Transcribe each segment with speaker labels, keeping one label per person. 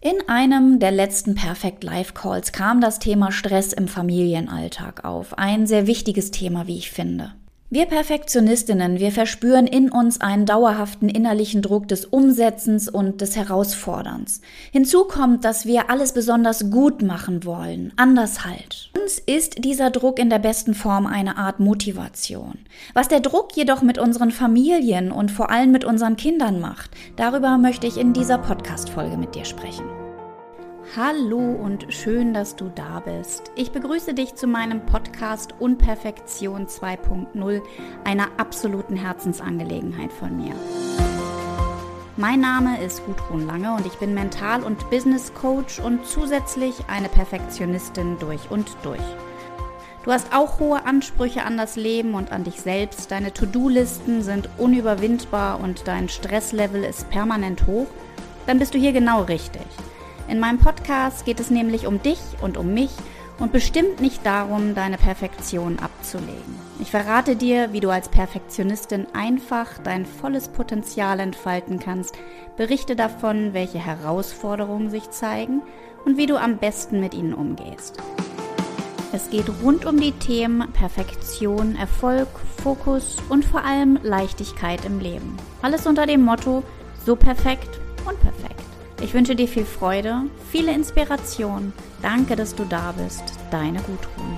Speaker 1: In einem der letzten Perfect Life Calls kam das Thema Stress im Familienalltag auf. Ein sehr wichtiges Thema, wie ich finde. Wir Perfektionistinnen, wir verspüren in uns einen dauerhaften innerlichen Druck des Umsetzens und des Herausforderns. Hinzu kommt, dass wir alles besonders gut machen wollen, anders halt. Uns ist dieser Druck in der besten Form eine Art Motivation. Was der Druck jedoch mit unseren Familien und vor allem mit unseren Kindern macht, darüber möchte ich in dieser Podcast-Folge mit dir sprechen. Hallo und schön, dass du da bist. Ich begrüße dich zu meinem Podcast Unperfektion 2.0, einer absoluten Herzensangelegenheit von mir. Mein Name ist Gudrun Lange und ich bin Mental- und Business Coach und zusätzlich eine Perfektionistin durch und durch. Du hast auch hohe Ansprüche an das Leben und an dich selbst. Deine To-Do-Listen sind unüberwindbar und dein Stresslevel ist permanent hoch. Dann bist du hier genau richtig. In meinem Podcast geht es nämlich um dich und um mich und bestimmt nicht darum, deine Perfektion abzulegen. Ich verrate dir, wie du als Perfektionistin einfach dein volles Potenzial entfalten kannst, berichte davon, welche Herausforderungen sich zeigen und wie du am besten mit ihnen umgehst. Es geht rund um die Themen Perfektion, Erfolg, Fokus und vor allem Leichtigkeit im Leben. Alles unter dem Motto: so perfekt und perfekt. Ich wünsche dir viel Freude, viele Inspiration. Danke, dass du da bist. Deine Gudrun.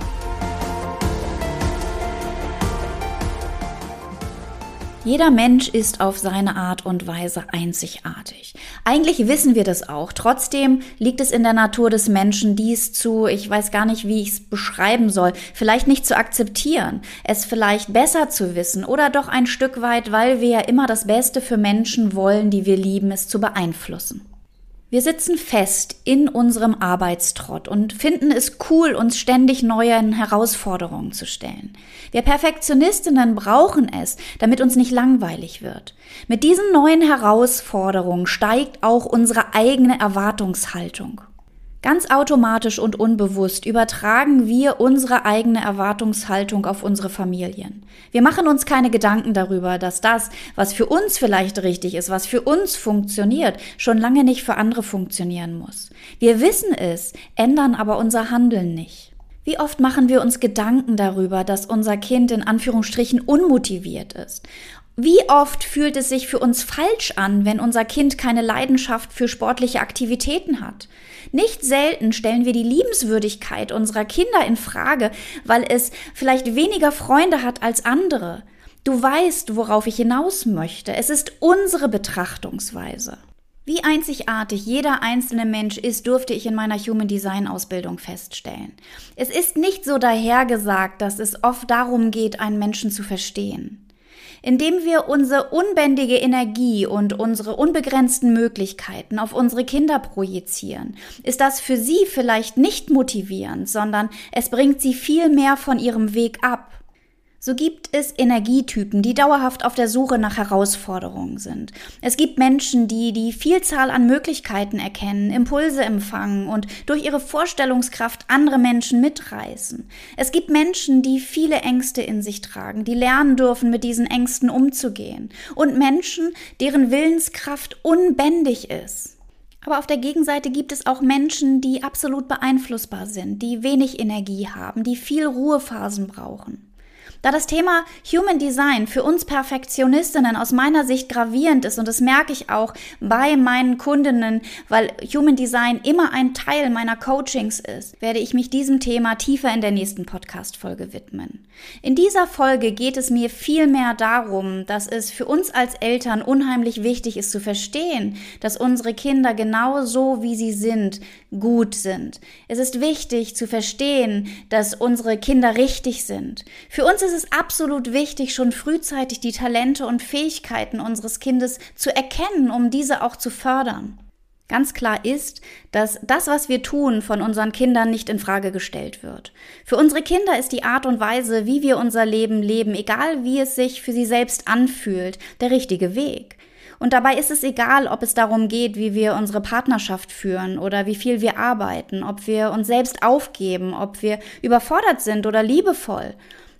Speaker 1: Jeder Mensch ist auf seine Art und Weise einzigartig. Eigentlich wissen wir das auch. Trotzdem liegt es in der Natur des Menschen, dies ich weiß gar nicht, wie ich es beschreiben soll, vielleicht nicht zu akzeptieren, es vielleicht besser zu wissen oder doch ein Stück weit, weil wir ja immer das Beste für Menschen wollen, die wir lieben, es zu beeinflussen. Wir sitzen fest in unserem Arbeitstrott und finden es cool, uns ständig neuen Herausforderungen zu stellen. Wir Perfektionistinnen brauchen es, damit uns nicht langweilig wird. Mit diesen neuen Herausforderungen steigt auch unsere eigene Erwartungshaltung. Ganz automatisch und unbewusst übertragen wir unsere eigene Erwartungshaltung auf unsere Familien. Wir machen uns keine Gedanken darüber, dass das, was für uns vielleicht richtig ist, was für uns funktioniert, schon lange nicht für andere funktionieren muss. Wir wissen es, ändern aber unser Handeln nicht. Wie oft machen wir uns Gedanken darüber, dass unser Kind in Anführungsstrichen unmotiviert ist? Wie oft fühlt es sich für uns falsch an, wenn unser Kind keine Leidenschaft für sportliche Aktivitäten hat? Nicht selten stellen wir die Liebenswürdigkeit unserer Kinder in Frage, weil es vielleicht weniger Freunde hat als andere. Du weißt, worauf ich hinaus möchte. Es ist unsere Betrachtungsweise. Wie einzigartig jeder einzelne Mensch ist, durfte ich in meiner Human Design Ausbildung feststellen. Es ist nicht so dahergesagt, dass es oft darum geht, einen Menschen zu verstehen. Indem wir unsere unbändige Energie und unsere unbegrenzten Möglichkeiten auf unsere Kinder projizieren, ist das für sie vielleicht nicht motivierend, sondern es bringt sie viel mehr von ihrem Weg ab. So gibt es Energietypen, die dauerhaft auf der Suche nach Herausforderungen sind. Es gibt Menschen, die die Vielzahl an Möglichkeiten erkennen, Impulse empfangen und durch ihre Vorstellungskraft andere Menschen mitreißen. Es gibt Menschen, die viele Ängste in sich tragen, die lernen dürfen, mit diesen Ängsten umzugehen. Und Menschen, deren Willenskraft unbändig ist. Aber auf der Gegenseite gibt es auch Menschen, die absolut beeinflussbar sind, die wenig Energie haben, die viel Ruhephasen brauchen. Da das Thema Human Design für uns Perfektionistinnen aus meiner Sicht gravierend ist, und das merke ich auch bei meinen Kundinnen, weil Human Design immer ein Teil meiner Coachings ist, werde ich mich diesem Thema tiefer in der nächsten Podcast-Folge widmen. In dieser Folge geht es mir vielmehr darum, dass es für uns als Eltern unheimlich wichtig ist zu verstehen, dass unsere Kinder genauso wie sie sind, gut sind. Es ist wichtig zu verstehen, dass unsere Kinder richtig sind. Für uns ist es absolut wichtig, schon frühzeitig die Talente und Fähigkeiten unseres Kindes zu erkennen, um diese auch zu fördern. Ganz klar ist, dass das, was wir tun, von unseren Kindern nicht in Frage gestellt wird. Für unsere Kinder ist die Art und Weise, wie wir unser Leben leben, egal wie es sich für sie selbst anfühlt, der richtige Weg. Und dabei ist es egal, ob es darum geht, wie wir unsere Partnerschaft führen oder wie viel wir arbeiten, ob wir uns selbst aufgeben, ob wir überfordert sind oder liebevoll.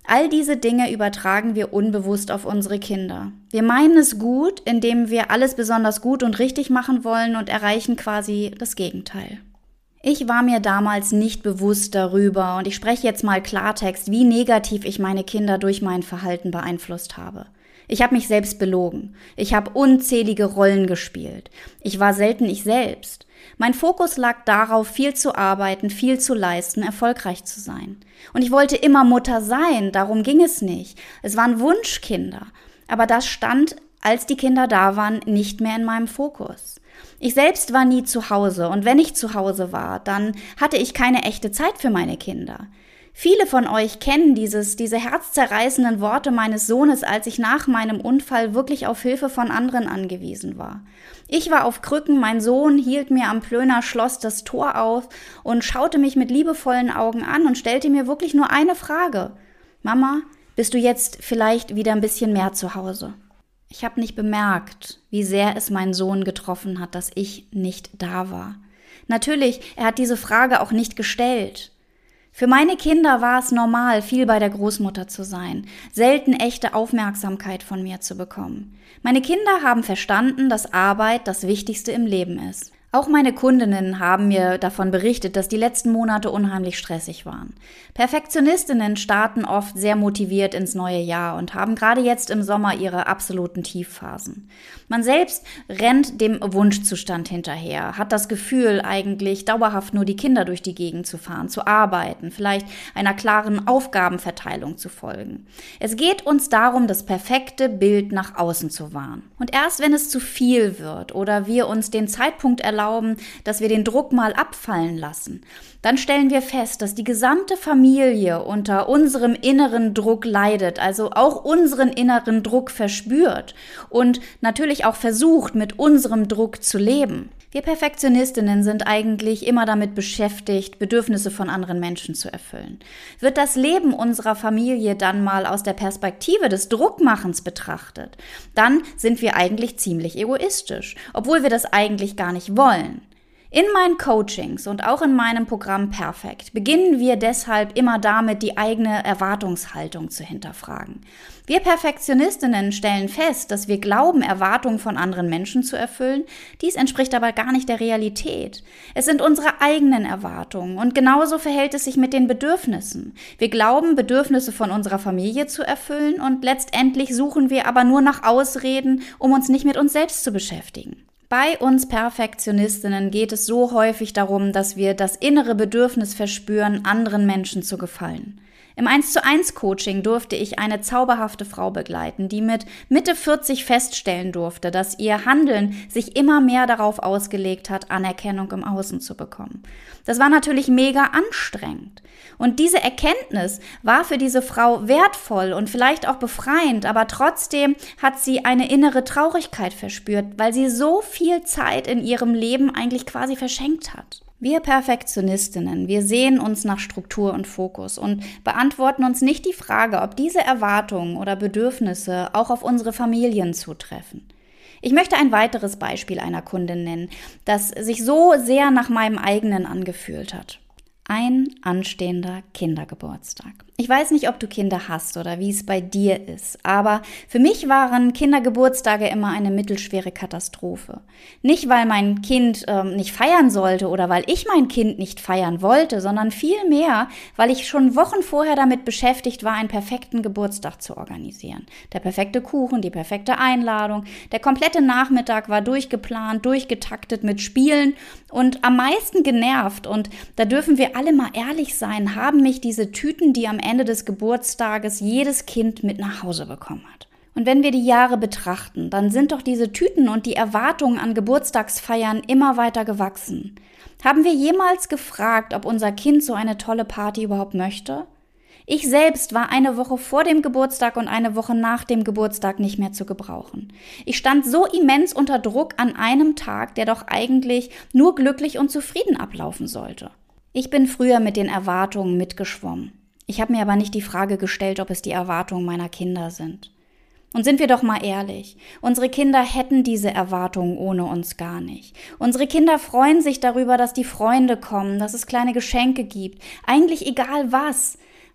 Speaker 1: All diese Dinge übertragen wir unbewusst auf unsere Kinder. Wir meinen es gut, indem wir alles besonders gut und richtig machen wollen und erreichen quasi das Gegenteil. Ich war mir damals nicht bewusst darüber und ich spreche jetzt mal Klartext, wie negativ ich meine Kinder durch mein Verhalten beeinflusst habe. Ich habe mich selbst belogen. Ich habe unzählige Rollen gespielt. Ich war selten ich selbst. Mein Fokus lag darauf, viel zu arbeiten, viel zu leisten, erfolgreich zu sein. Und ich wollte immer Mutter sein, darum ging es nicht. Es waren Wunschkinder. Aber das stand, als die Kinder da waren, nicht mehr in meinem Fokus. Ich selbst war nie zu Hause und wenn ich zu Hause war, dann hatte ich keine echte Zeit für meine Kinder. Viele von euch kennen diese herzzerreißenden Worte meines Sohnes, als ich nach meinem Unfall wirklich auf Hilfe von anderen angewiesen war. Ich war auf Krücken, mein Sohn hielt mir am Plöner Schloss das Tor auf und schaute mich mit liebevollen Augen an und stellte mir wirklich nur eine Frage. Mama, bist du jetzt vielleicht wieder ein bisschen mehr zu Hause? Ich habe nicht bemerkt, wie sehr es meinen Sohn getroffen hat, dass ich nicht da war. Natürlich, er hat diese Frage auch nicht gestellt. Für meine Kinder war es normal, viel bei der Großmutter zu sein, selten echte Aufmerksamkeit von mir zu bekommen. Meine Kinder haben verstanden, dass Arbeit das Wichtigste im Leben ist. Auch meine Kundinnen haben mir davon berichtet, dass die letzten Monate unheimlich stressig waren. Perfektionistinnen starten oft sehr motiviert ins neue Jahr und haben gerade jetzt im Sommer ihre absoluten Tiefphasen. Man selbst rennt dem Wunschzustand hinterher, hat das Gefühl, eigentlich dauerhaft nur die Kinder durch die Gegend zu fahren, zu arbeiten, vielleicht einer klaren Aufgabenverteilung zu folgen. Es geht uns darum, das perfekte Bild nach außen zu wahren. Und erst wenn es zu viel wird oder wir uns den Zeitpunkt erlauben, dass wir den Druck mal abfallen lassen, dann stellen wir fest, dass die gesamte Familie unter unserem inneren Druck leidet, also auch unseren inneren Druck verspürt und natürlich auch versucht, mit unserem Druck zu leben. Wir Perfektionistinnen sind eigentlich immer damit beschäftigt, Bedürfnisse von anderen Menschen zu erfüllen. Wird das Leben unserer Familie dann mal aus der Perspektive des Druckmachens betrachtet, dann sind wir eigentlich ziemlich egoistisch, obwohl wir das eigentlich gar nicht wollen. In meinen Coachings und auch in meinem Programm Perfekt beginnen wir deshalb immer damit, die eigene Erwartungshaltung zu hinterfragen. Wir Perfektionistinnen stellen fest, dass wir glauben, Erwartungen von anderen Menschen zu erfüllen. Dies entspricht aber gar nicht der Realität. Es sind unsere eigenen Erwartungen und genauso verhält es sich mit den Bedürfnissen. Wir glauben, Bedürfnisse von unserer Familie zu erfüllen und letztendlich suchen wir aber nur nach Ausreden, um uns nicht mit uns selbst zu beschäftigen. Bei uns Perfektionistinnen geht es so häufig darum, dass wir das innere Bedürfnis verspüren, anderen Menschen zu gefallen. Im 1:1 Coaching durfte ich eine zauberhafte Frau begleiten, die mit Mitte 40 feststellen durfte, dass ihr Handeln sich immer mehr darauf ausgelegt hat, Anerkennung im Außen zu bekommen. Das war natürlich mega anstrengend. Und diese Erkenntnis war für diese Frau wertvoll und vielleicht auch befreiend, aber trotzdem hat sie eine innere Traurigkeit verspürt, weil sie so viel Zeit in ihrem Leben eigentlich quasi verschenkt hat. Wir Perfektionistinnen, wir sehen uns nach Struktur und Fokus und beantworten uns nicht die Frage, ob diese Erwartungen oder Bedürfnisse auch auf unsere Familien zutreffen. Ich möchte ein weiteres Beispiel einer Kundin nennen, das sich so sehr nach meinem eigenen angefühlt hat. Ein anstehender Kindergeburtstag. Ich weiß nicht, ob du Kinder hast oder wie es bei dir ist, aber für mich waren Kindergeburtstage immer eine mittelschwere Katastrophe. Nicht, weil mein Kind nicht feiern sollte oder weil ich mein Kind nicht feiern wollte, sondern vielmehr, weil ich schon Wochen vorher damit beschäftigt war, einen perfekten Geburtstag zu organisieren. Der perfekte Kuchen, die perfekte Einladung, der komplette Nachmittag war durchgeplant, durchgetaktet mit Spielen und am meisten genervt, und da dürfen wir alle mal ehrlich sein, haben mich diese Tüten, die am Ende des Geburtstages jedes Kind mit nach Hause bekommen hat. Und wenn wir die Jahre betrachten, dann sind doch diese Tüten und die Erwartungen an Geburtstagsfeiern immer weiter gewachsen. Haben wir jemals gefragt, ob unser Kind so eine tolle Party überhaupt möchte? Ich selbst war eine Woche vor dem Geburtstag und eine Woche nach dem Geburtstag nicht mehr zu gebrauchen. Ich stand so immens unter Druck an einem Tag, der doch eigentlich nur glücklich und zufrieden ablaufen sollte. Ich bin früher mit den Erwartungen mitgeschwommen. Ich habe mir aber nicht die Frage gestellt, ob es die Erwartungen meiner Kinder sind. Und sind wir doch mal ehrlich, unsere Kinder hätten diese Erwartungen ohne uns gar nicht. Unsere Kinder freuen sich darüber, dass die Freunde kommen, dass es kleine Geschenke gibt, eigentlich egal was.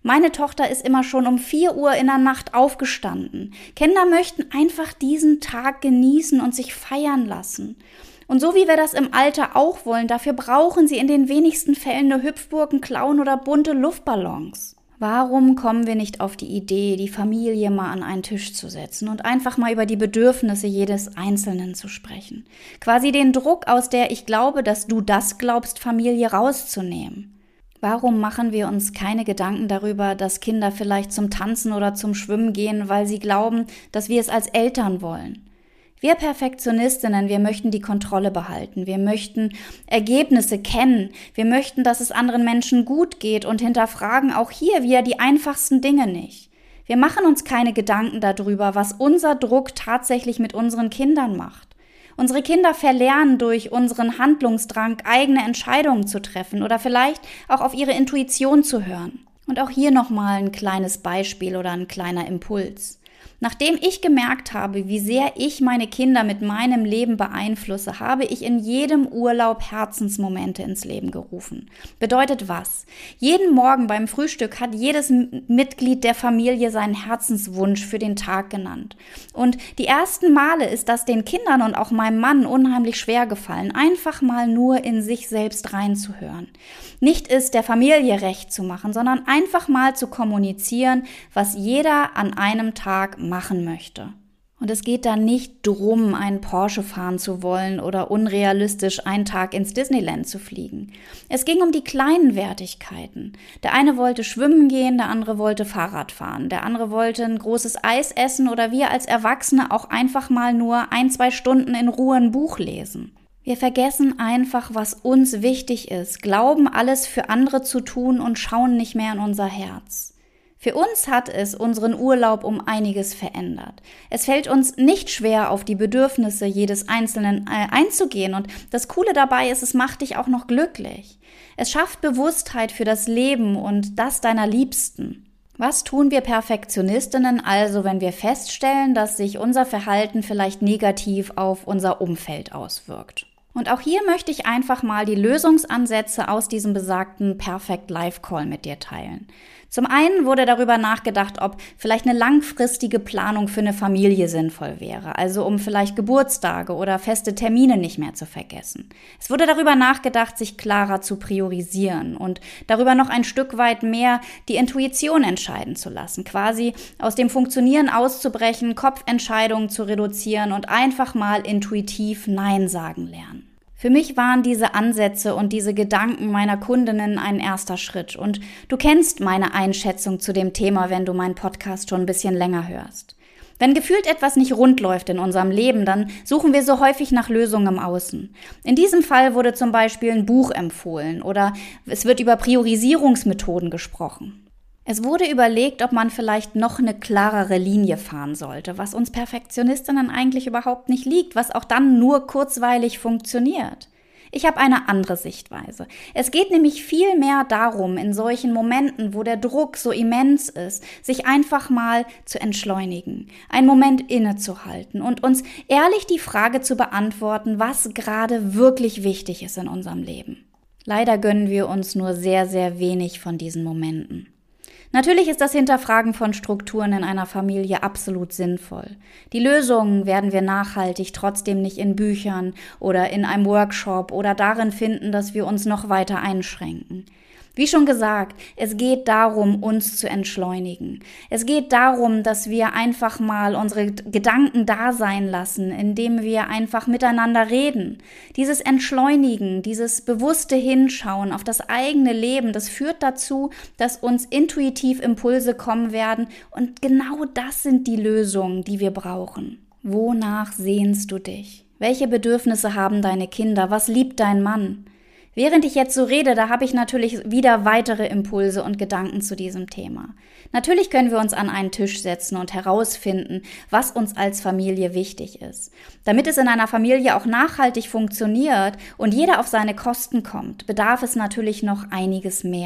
Speaker 1: Meine Tochter ist immer schon um 4 Uhr in der Nacht aufgestanden. Kinder möchten einfach diesen Tag genießen und sich feiern lassen. Und so wie wir das im Alter auch wollen, dafür brauchen sie in den wenigsten Fällen nur Hüpfburgen, Klauen oder bunte Luftballons. Warum kommen wir nicht auf die Idee, die Familie mal an einen Tisch zu setzen und einfach mal über die Bedürfnisse jedes Einzelnen zu sprechen? Quasi den Druck aus der Ich glaube, dass du das glaubst, Familie rauszunehmen. Warum machen wir uns keine Gedanken darüber, dass Kinder vielleicht zum Tanzen oder zum Schwimmen gehen, weil sie glauben, dass wir es als Eltern wollen? Wir Perfektionistinnen, wir möchten die Kontrolle behalten, wir möchten Ergebnisse kennen, wir möchten, dass es anderen Menschen gut geht und hinterfragen auch hier wieder die einfachsten Dinge nicht. Wir machen uns keine Gedanken darüber, was unser Druck tatsächlich mit unseren Kindern macht. Unsere Kinder verlernen durch unseren Handlungsdrang, eigene Entscheidungen zu treffen oder vielleicht auch auf ihre Intuition zu hören. Und auch hier nochmal ein kleines Beispiel oder ein kleiner Impuls. Nachdem ich gemerkt habe, wie sehr ich meine Kinder mit meinem Leben beeinflusse, habe ich in jedem Urlaub Herzensmomente ins Leben gerufen. Bedeutet was? Jeden Morgen beim Frühstück hat jedes Mitglied der Familie seinen Herzenswunsch für den Tag genannt. Und die ersten Male ist das den Kindern und auch meinem Mann unheimlich schwer gefallen, einfach mal nur in sich selbst reinzuhören. Nicht es der Familie recht zu machen, sondern einfach mal zu kommunizieren, was jeder an einem Tag machen möchte. Und es geht da nicht drum, einen Porsche fahren zu wollen oder unrealistisch einen Tag ins Disneyland zu fliegen. Es ging um die kleinen Wertigkeiten. Der eine wollte schwimmen gehen, der andere wollte Fahrrad fahren, der andere wollte ein großes Eis essen oder wir als Erwachsene auch einfach mal nur 1-2 Stunden in Ruhe ein Buch lesen. Wir vergessen einfach, was uns wichtig ist, glauben alles für andere zu tun und schauen nicht mehr in unser Herz. Für uns hat es unseren Urlaub um einiges verändert. Es fällt uns nicht schwer, auf die Bedürfnisse jedes Einzelnen einzugehen und das Coole dabei ist, es macht dich auch noch glücklich. Es schafft Bewusstheit für das Leben und das deiner Liebsten. Was tun wir Perfektionistinnen also, wenn wir feststellen, dass sich unser Verhalten vielleicht negativ auf unser Umfeld auswirkt? Und auch hier möchte ich einfach mal die Lösungsansätze aus diesem besagten Perfect Life Call mit dir teilen. Zum einen wurde darüber nachgedacht, ob vielleicht eine langfristige Planung für eine Familie sinnvoll wäre, also um vielleicht Geburtstage oder feste Termine nicht mehr zu vergessen. Es wurde darüber nachgedacht, sich klarer zu priorisieren und darüber noch ein Stück weit mehr die Intuition entscheiden zu lassen, quasi aus dem Funktionieren auszubrechen, Kopfentscheidungen zu reduzieren und einfach mal intuitiv Nein sagen lernen. Für mich waren diese Ansätze und diese Gedanken meiner Kundinnen ein erster Schritt und du kennst meine Einschätzung zu dem Thema, wenn du meinen Podcast schon ein bisschen länger hörst. Wenn gefühlt etwas nicht rund läuft in unserem Leben, dann suchen wir so häufig nach Lösungen im Außen. In diesem Fall wurde zum Beispiel ein Buch empfohlen oder es wird über Priorisierungsmethoden gesprochen. Es wurde überlegt, ob man vielleicht noch eine klarere Linie fahren sollte, was uns Perfektionistinnen eigentlich überhaupt nicht liegt, was auch dann nur kurzweilig funktioniert. Ich habe eine andere Sichtweise. Es geht nämlich viel mehr darum, in solchen Momenten, wo der Druck so immens ist, sich einfach mal zu entschleunigen, einen Moment innezuhalten und uns ehrlich die Frage zu beantworten, was gerade wirklich wichtig ist in unserem Leben. Leider gönnen wir uns nur sehr, sehr wenig von diesen Momenten. Natürlich ist das Hinterfragen von Strukturen in einer Familie absolut sinnvoll. Die Lösungen werden wir nachhaltig trotzdem nicht in Büchern oder in einem Workshop oder darin finden, dass wir uns noch weiter einschränken. Wie schon gesagt, es geht darum, uns zu entschleunigen. Es geht darum, dass wir einfach mal unsere Gedanken da sein lassen, indem wir einfach miteinander reden. Dieses Entschleunigen, dieses bewusste Hinschauen auf das eigene Leben, das führt dazu, dass uns intuitiv Impulse kommen werden. Und genau das sind die Lösungen, die wir brauchen. Wonach sehnst du dich? Welche Bedürfnisse haben deine Kinder? Was liebt dein Mann? Während ich jetzt so rede, da habe ich natürlich wieder weitere Impulse und Gedanken zu diesem Thema. Natürlich können wir uns an einen Tisch setzen und herausfinden, was uns als Familie wichtig ist. Damit es in einer Familie auch nachhaltig funktioniert und jeder auf seine Kosten kommt, bedarf es natürlich noch einiges mehr.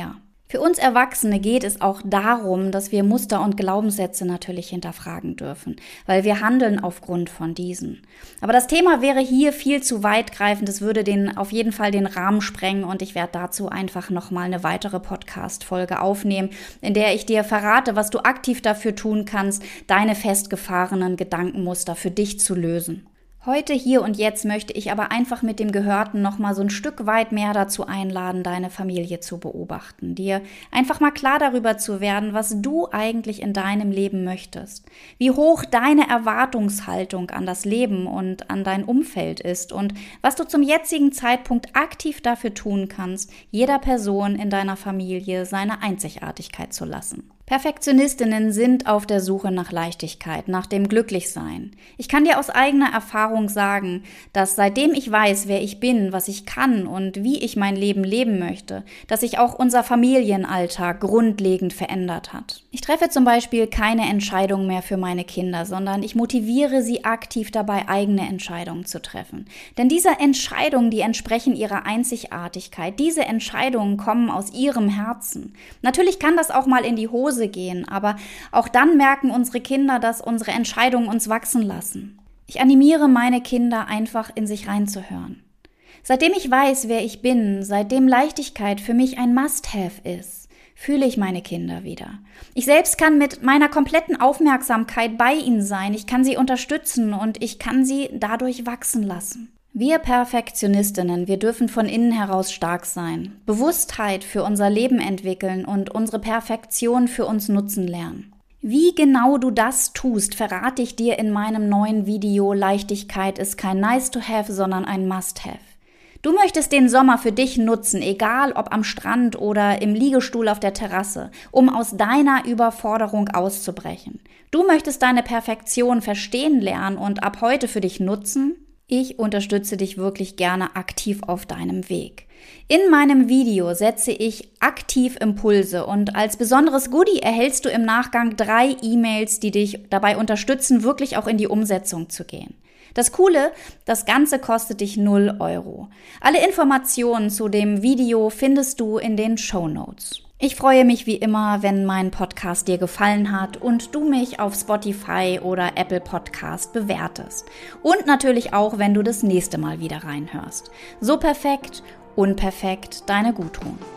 Speaker 1: Für uns Erwachsene geht es auch darum, dass wir Muster und Glaubenssätze natürlich hinterfragen dürfen, weil wir handeln aufgrund von diesen. Aber das Thema wäre hier viel zu weitgreifend, es würde auf jeden Fall den Rahmen sprengen und ich werde dazu einfach nochmal eine weitere Podcast-Folge aufnehmen, in der ich dir verrate, was du aktiv dafür tun kannst, deine festgefahrenen Gedankenmuster für dich zu lösen. Heute, hier und jetzt möchte ich aber einfach mit dem Gehörten nochmal so ein Stück weit mehr dazu einladen, deine Familie zu beobachten, dir einfach mal klar darüber zu werden, was du eigentlich in deinem Leben möchtest, wie hoch deine Erwartungshaltung an das Leben und an dein Umfeld ist und was du zum jetzigen Zeitpunkt aktiv dafür tun kannst, jeder Person in deiner Familie seine Einzigartigkeit zu lassen. Perfektionistinnen sind auf der Suche nach Leichtigkeit, nach dem Glücklichsein. Ich kann dir aus eigener Erfahrung sagen, dass seitdem ich weiß, wer ich bin, was ich kann und wie ich mein Leben leben möchte, dass sich auch unser Familienalltag grundlegend verändert hat. Ich treffe zum Beispiel keine Entscheidung mehr für meine Kinder, sondern ich motiviere sie aktiv dabei, eigene Entscheidungen zu treffen. Denn diese Entscheidungen, die entsprechen ihrer Einzigartigkeit. Diese Entscheidungen kommen aus ihrem Herzen. Natürlich kann das auch mal in die Hose gehen, aber auch dann merken unsere Kinder, dass unsere Entscheidungen uns wachsen lassen. Ich animiere meine Kinder einfach in sich reinzuhören. Seitdem ich weiß, wer ich bin, seitdem Leichtigkeit für mich ein Must-have ist, fühle ich meine Kinder wieder. Ich selbst kann mit meiner kompletten Aufmerksamkeit bei ihnen sein, ich kann sie unterstützen und ich kann sie dadurch wachsen lassen. Wir Perfektionistinnen, wir dürfen von innen heraus stark sein, Bewusstheit für unser Leben entwickeln und unsere Perfektion für uns nutzen lernen. Wie genau du das tust, verrate ich dir in meinem neuen Video Leichtigkeit ist kein Nice to have, sondern ein Must have. Du möchtest den Sommer für dich nutzen, egal ob am Strand oder im Liegestuhl auf der Terrasse, um aus deiner Überforderung auszubrechen. Du möchtest deine Perfektion verstehen lernen und ab heute für dich nutzen. Ich unterstütze dich wirklich gerne aktiv auf deinem Weg. In meinem Video setze ich aktiv Impulse und als besonderes Goodie erhältst du im Nachgang 3 E-Mails, die dich dabei unterstützen, wirklich auch in die Umsetzung zu gehen. Das Coole, das Ganze kostet dich 0 €. Alle Informationen zu dem Video findest du in den Shownotes. Ich freue mich wie immer, wenn mein Podcast dir gefallen hat und du mich auf Spotify oder Apple Podcast bewertest. Und natürlich auch, wenn du das nächste Mal wieder reinhörst. So perfekt, unperfekt, deine Gudrun.